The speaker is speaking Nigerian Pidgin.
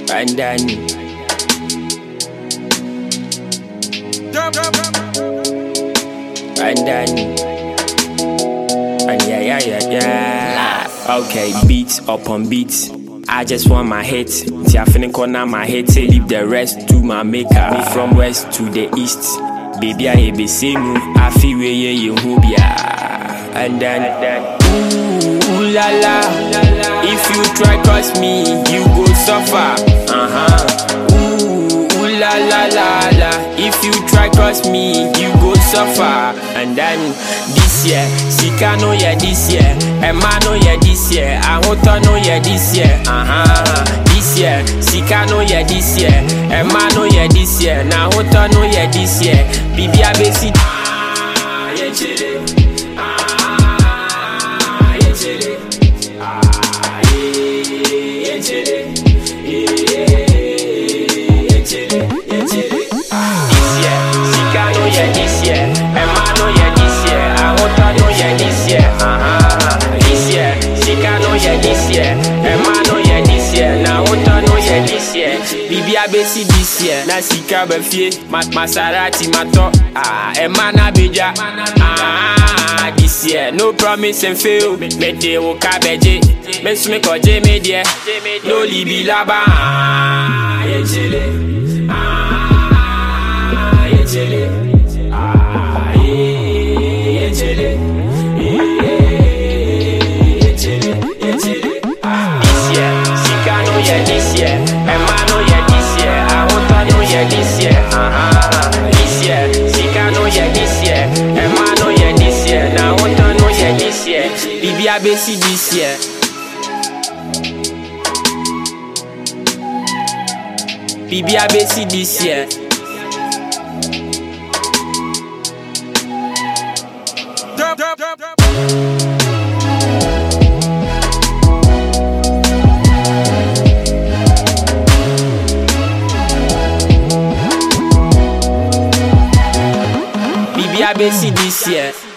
and then and yeah. Okay, beats upon beats. I just want my hit. See, I finna corner my hit. Leave the rest to my maker. Me from west to the east. Baby, I be same. I feel where you hobia. And then, ooh la la. If you try cross me, you go suffer. Ooh la la la la. If you try cross me, you go suffer. And then this year, Sika no yeah this year, Emma no yeah this year, Ahota no yeah this year. This year, Sika no yeah this year, Emma no yeah this year, Ahota no yeah this year. Bibi abesi. Yeah chile. Yeah chile. Yeah chile. Yeah chile. Yeah chile. This year, Sika no yeah this year, Emma no yeah this year, Ahota no yeah this year. This year, Sika no yeah this year, Emma no yeah this year, Ahota no yeah this year. Bibi abesi this year, na Sika befie, Maserati mato, Emma na beja. This year, no promise and fail. Me de wo kabeje, me sume koje me die, no libi laba. Yeah chile, yeah chile, yeah chile, yeah chile, yeah chile. This year, Sika no yeah this year, Emma no yeah this year, Ahota no yeah this year. This year, Sika no yeah this year, Emma no yeah this year, Ahota no yeah this year. Bibi abesi this year. Bibi abesi this year. Bibi abesi this year.